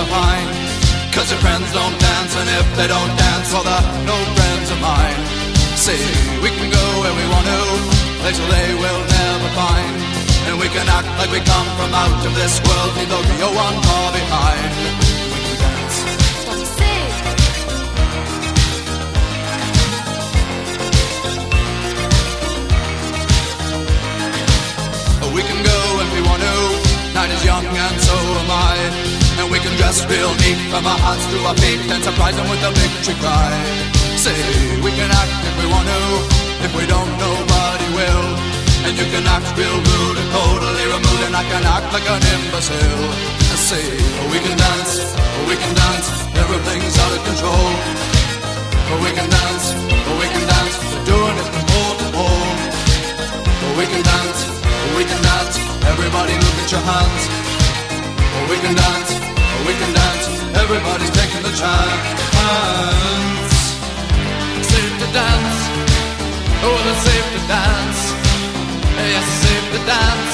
to find. Cause your friends don't dance, and if they don't dance, well they're no friends of mine. See, we can go where we want to, places they will never find. And we can act like we come from out of this world, leave the real one far behind. We can dance. We can go if we want to, night is young and so am I. And we can dress real neat from our hearts to our feet and surprise them with a victory cry. Say, we can act if we want to, if we don't nobody will. And you can act real rude and totally removed, and I can act like an imbecile. Say, we can dance, everything's out of control. We can dance, we're doing it from pole to pole. We can dance, everybody look at your hands. We can dance, everybody's taking the chance. Safe to dance, oh it's safe to dance. Yes, it's safe to dance.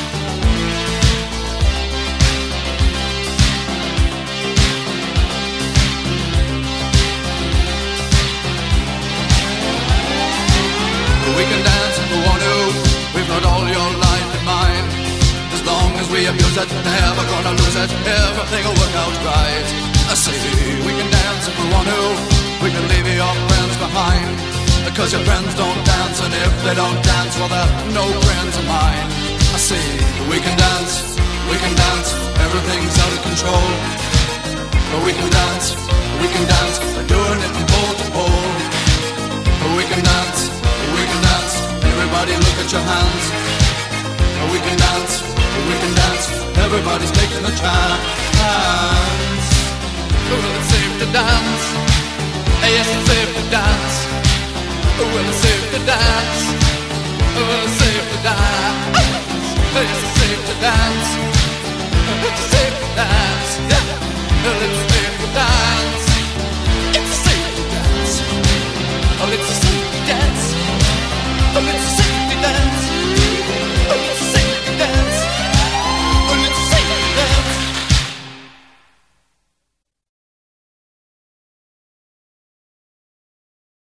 We can dance if we want to, we've got all your life in mind. As long as we abuse it, never gonna lose it, everything will work out right. I say, we can dance if we want to, we can leave your friends behind. Because your friends don't dance, and if they don't dance, well they're no friends of mine. I say, we can dance, everything's out of control. But we can dance, we're doing it from pole to pole. But we can dance, everybody look at your hands. But we can dance, everybody's taking the chance. Well, it's safe to dance, yes it's safe to dance. Well, it's safe to dance, well, it's safe to dance.